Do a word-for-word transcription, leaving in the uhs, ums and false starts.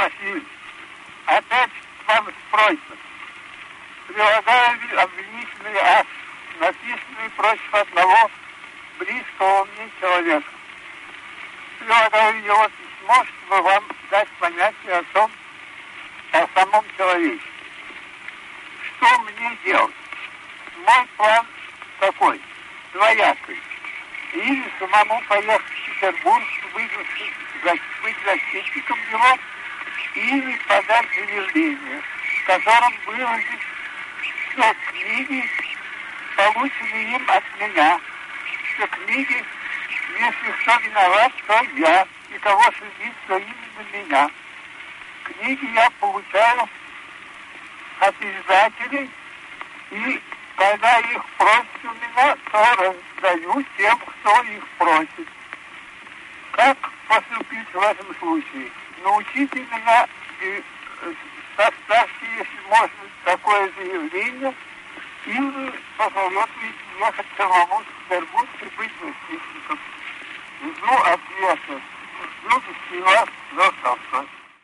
Василий, опять вам с просьбой. Прилагаю обвинительный акт, написанный против одного близкого мне человека. Прилагаю его письмо, чтобы вам дать понятие о том, о самом человеке. Что мне делать? Мой план такой, двоякий. Или самому поехать в Петербург, быть защитником его, или подать заявление, в котором выразить все книги, полученные им от меня. Все книги, если кто виноват, то я, и кого судить, то именно меня. Книги я получаю от издателей, и когда их просят у меня, то раздаю тем, кто их просит. Как поступить в этом случае? Научите меня и составьте, если можно, такое заявление, или посоветуйте ехать самому в Петербург и быть защитником. Жду ответа. Жду вас до завтра.